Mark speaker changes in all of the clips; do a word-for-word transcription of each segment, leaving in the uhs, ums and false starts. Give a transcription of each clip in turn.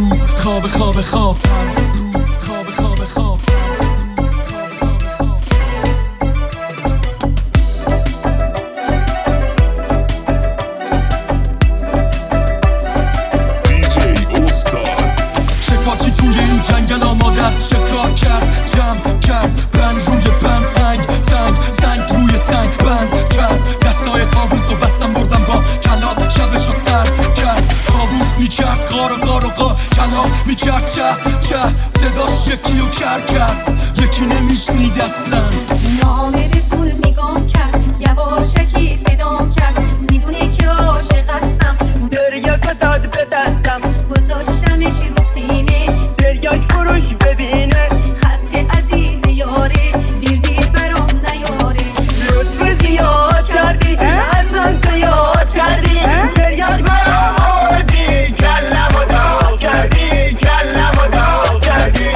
Speaker 1: روز خواب خواب خواب هر روز خواب خواب خواب جنگل آماده است شکار کرد جمع کرد بند روی بند سنگ سنگ سنگ روی سنگ بند کرد دستای تابوس و بستم بردم با کلات شبشو سر کرد تابوس میکرد قار و قار و قار کلات میکرد چه چه صداش یکی و کر کرد یکی نمیشنید اصلا
Speaker 2: نام رسول میگم کرد یواشکی صدام کرد میدونه که عاشق هستم
Speaker 3: دریا کتاد به دستم
Speaker 2: گذاشتمش رو سینه
Speaker 3: دریاش فروش ببینه
Speaker 2: خط عزیز یاره دیر دیر برام نیاره
Speaker 3: لطف زیاد کردی از من تو یاد کردی دریاش برام آوردی کلم و داغ کردی کلم و داغ کردی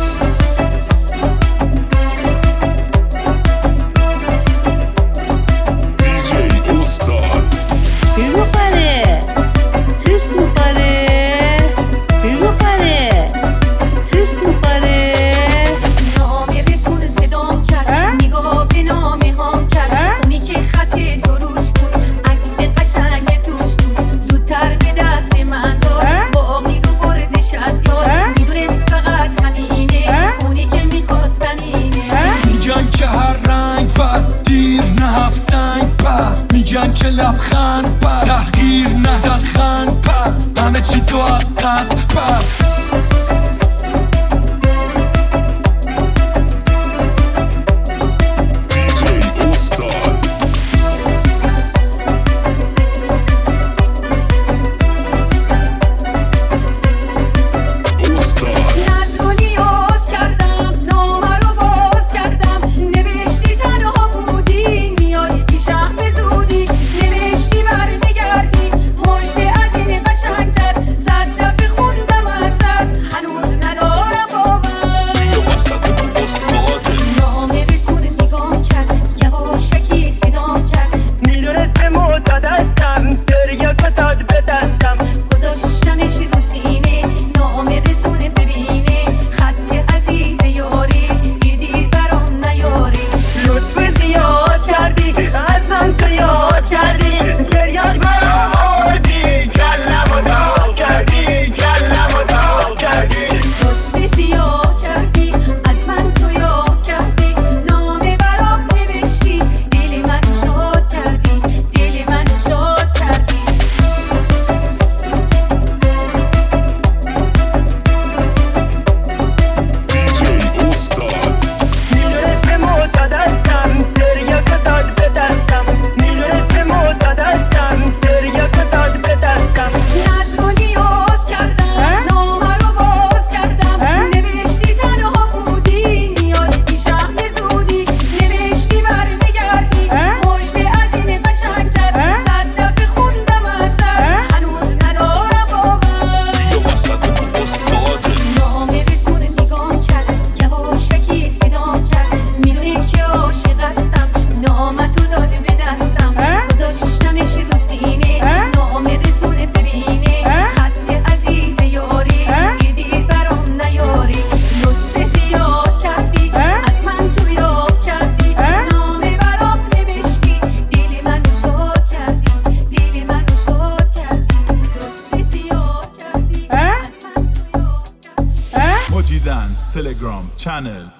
Speaker 4: دیجی استاد
Speaker 5: بگو پره سیس کو پره بگو پره سیس کو پره
Speaker 2: نام رسول صدام کرد نگاه به نام هم کرد اونی که خط دروش بود عکس قشنگ توش بود زودتر به دست من داد باقی رو بردش از یاد میدونست فقط همینه اونی که میخواستن اینه
Speaker 1: میگن که هر رنگ بر دیر نه هفت سنگ بر میگن که لبخند بر تحقیر نه دلخند بر همه چیزو از قصد بر
Speaker 4: دیجی استاد استاد
Speaker 2: نظر رو نیاز کردم نامه رو باز کردم نوشتی تنها بودی میای پیشم به زودی نوشتی برمیگردی مژده از این قشنگتر صد دفعه خوندم ازت هنوز ندارم باور نام رسول نگام کرد یواشکی صدام کرد
Speaker 3: میدونست به معتاد هستم دریا کتاد به دستم
Speaker 2: گذاشتمش رو سینه نام رسول ببینه خط عزیز یاری دیر دیر برام نیاره
Speaker 3: لطف زیاد کردی از من تو یاد کردی دریاش برام آوردی کلم و داغ کردی کلم و داغ کردی
Speaker 2: لطف زیاد کردی از من تو یاد کردی نامه برام نوشتی دل منو شاد کردی دل منو شاد کردی
Speaker 4: دیجی استاد
Speaker 3: میدونست به معتاد هستم دریا کتاد به دستم میدونست به معتاد هستم دریا کتاد به دستم
Speaker 2: نظر رو نیاز کردم نامه رو باز کردم نوشتی تنها بودی میای پیشم به زودی نوشتی برمیگردی مژده از این قشنگتر صد دفعه خوندم ازت هنوز ندارم باور نام رسول نگام کرد یواشکی صدام کرد میدونه که عاشق هستم نامتو داده به دستم گذاشتمش رو سینه نام رسول ببینه خط عزیز یاری دیر دیر برام نیاری لطف زیاد کردی از من تو یاد کردی نامه برام نوشتی دل منو شاد کردی دل منو شاد کردی لطف زیاد کردی از من تو یاد کردی
Speaker 6: Moji Dance Telegram channel